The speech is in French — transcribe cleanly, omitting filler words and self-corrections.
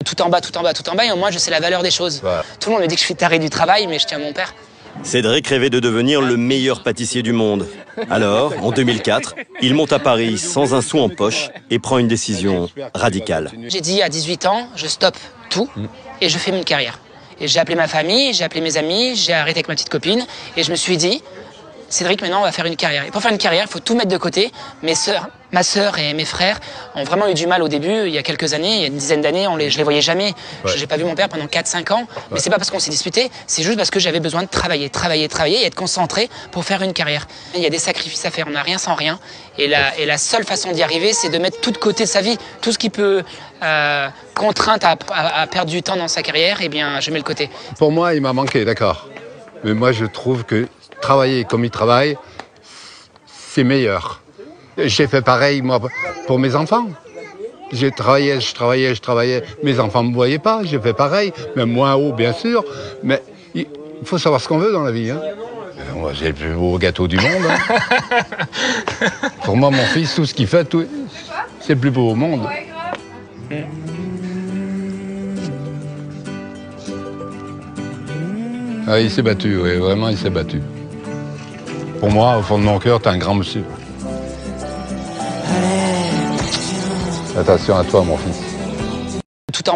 tout en bas, tout en bas, tout en bas, et au moins je sais la valeur des choses. Voilà. Tout le monde me dit que je suis taré du travail, mais je tiens mon père. Cédric rêvait de devenir le meilleur pâtissier du monde. Alors, en 2004, il monte à Paris sans un sou en poche et prend une décision radicale. J'ai dit à 18 ans, je stoppe tout et je fais une carrière. Et j'ai appelé ma famille, j'ai appelé mes amis, j'ai arrêté avec ma petite copine et je me suis dit, Cédric, maintenant on va faire une carrière. Et pour faire une carrière, il faut tout mettre de côté. Ma sœur et mes frères ont vraiment eu du mal au début, il y a quelques années, il y a une dizaine d'années, je les voyais jamais. Ouais. Je n'ai pas vu mon père pendant 4-5 ans, mais c'est pas parce qu'on s'est disputé, c'est juste parce que j'avais besoin de travailler et être concentré pour faire une carrière. Il y a des sacrifices à faire, on n'a rien sans rien. Et la seule façon d'y arriver, c'est de mettre tout de côté de sa vie. Tout ce qui peut contrainte à perdre du temps dans sa carrière, eh bien, je mets le côté. Pour moi, il m'a manqué, d'accord. Mais moi, je trouve que travailler comme il travaille, c'est meilleur. J'ai fait pareil, moi, pour mes enfants. Je travaillais. Mes enfants ne me voyaient pas, j'ai fait pareil. Même moins haut, bien sûr. Mais il faut savoir ce qu'on veut dans la vie. Hein. Moi, j'ai le plus beau gâteau du monde. Hein. Pour moi, mon fils, tout ce qu'il fait, c'est le plus beau au monde. Ah, il s'est battu, oui, vraiment, il s'est battu. Pour moi, au fond de mon cœur, t'es un grand monsieur. Attention à toi, mon fils.